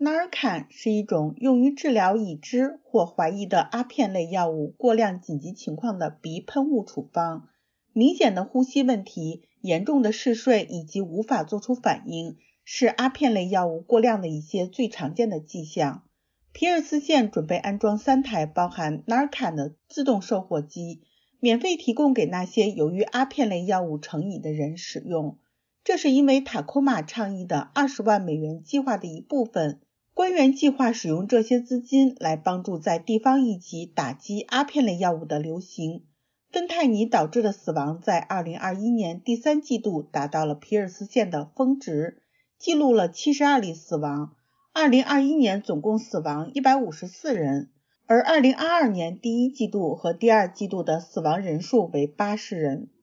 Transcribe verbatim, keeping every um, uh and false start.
纳尔坎是一种用于治疗已知或怀疑的阿片类药物过量紧急情况的鼻喷雾处方。明显的呼吸问题、严重的嗜睡以及无法做出反应，是阿片类药物过量的一些最常见的迹象。皮尔斯县准备安装三台包含纳尔坎的自动售货机，免费提供给那些由于阿片类药物成瘾的人使用。这是因为塔科马倡议的二十万美元计划的一部分。官员计划使用这些资金来帮助在地方一级打击阿片类药物的流行。芬太尼导致的死亡在二零二一年第三季度达到了皮尔斯县的峰值，记录了七十二例死亡。二零二一年总共死亡一百五十四人，而二零二二年第一季度和第二季度的死亡人数为八十人。